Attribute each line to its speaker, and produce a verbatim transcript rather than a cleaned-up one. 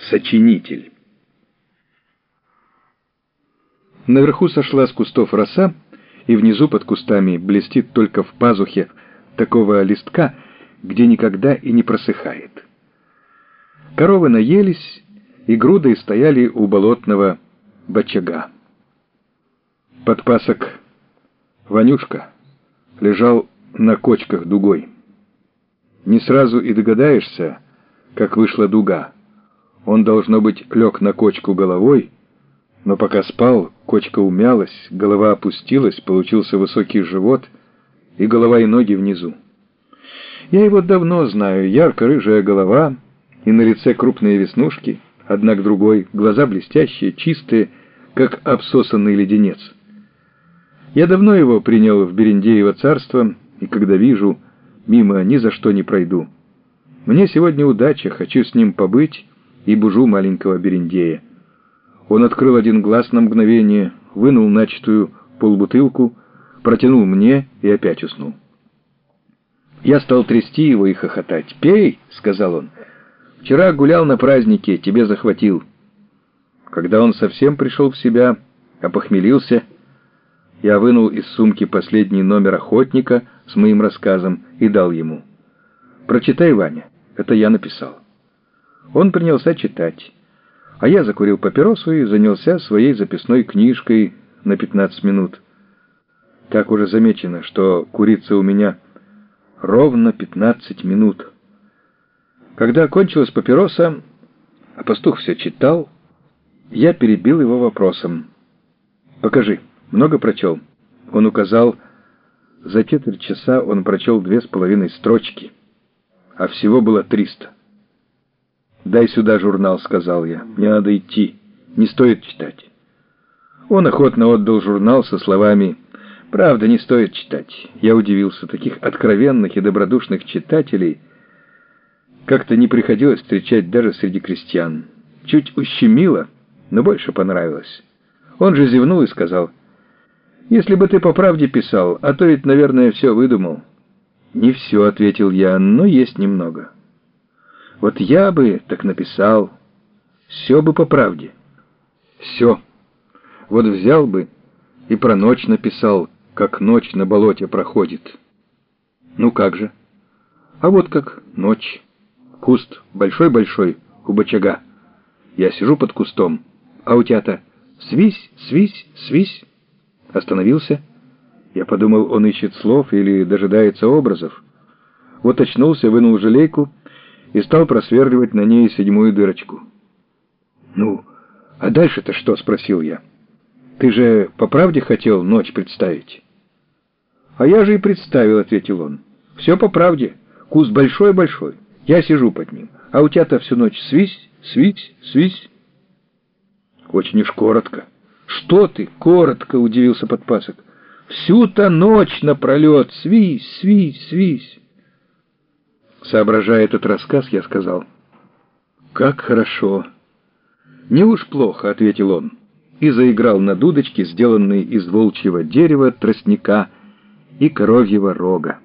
Speaker 1: Сочинитель. Наверху сошла с кустов роса, и внизу под кустами блестит только в пазухе такого листка, где никогда и не просыхает. Коровы наелись и грудой стояли у болотного бочага. Подпасок Ванюшка лежал на кочках дугой. Не сразу и догадаешься, как вышла дуга. Он, должно быть, лег на кочку головой, но пока спал, кочка умялась, голова опустилась, получился высокий живот, и голова и ноги внизу. Я его давно знаю, ярко-рыжая голова, и на лице крупные веснушки, одна к другой, глаза блестящие, чистые, как обсосанный леденец. Я давно его принял в Берендеево царство, и когда вижу, мимо ни за что не пройду. Мне сегодня удача, хочу с ним побыть, и бужу маленького Берендея. Он открыл один глаз на мгновение, вынул начатую полбутылку, протянул мне и опять уснул. Я стал трясти его и хохотать. «Пей!» — сказал он. «Вчера гулял на празднике, тебе захватил». Когда он совсем пришел в себя, опохмелился, я вынул из сумки последний номер «Охотника» с моим рассказом и дал ему. «Прочитай, Ваня, это я написал». Он принялся читать, а я закурил папиросу и занялся своей записной книжкой на пятнадцать минут. Так уже замечено, что курится у меня ровно пятнадцать минут. Когда кончилась папироса, а пастух все читал, я перебил его вопросом. «Покажи, много прочел?» Он указал, за четверть часа он прочел две с половиной строчки, а всего было триста. «Дай сюда журнал», — сказал я. «Мне надо идти. Не стоит читать». Он охотно отдал журнал со словами: «Правда, не стоит читать». Я удивился. Таких откровенных и добродушных читателей как-то не приходилось встречать даже среди крестьян. Чуть ущемило, но больше понравилось. Он же зевнул и сказал: «Если бы ты по правде писал, а то ведь, наверное, все выдумал». «Не все», — ответил я, — «но есть немного». «Вот я бы так написал. Все бы по правде. Все. Вот взял бы и про ночь написал, как ночь на болоте проходит». «Ну как же?» «А вот как ночь. Куст большой-большой у бочага. Я сижу под кустом, а у тебя-то свись, свись, свись». Остановился. Я подумал, он ищет слов или дожидается образов. Вот очнулся, вынул жалейку и стал просверливать на ней седьмую дырочку. «Ну, а дальше-то что?» — спросил я. «Ты же по правде хотел ночь представить?» «А я же и представил», — ответил он. «Все по правде. Куст большой-большой. Я сижу под ним. А у тебя-то всю ночь свись, свись, свись». «Очень уж коротко». «Что ты? Коротко!» — удивился подпасок. «Всю-то ночь напролет. Свись, свись, свись». Соображая этот рассказ, я сказал: «Как хорошо!» «Не уж плохо», — ответил он, и заиграл на дудочке, сделанной из волчьего дерева, тростника и коровьего рога.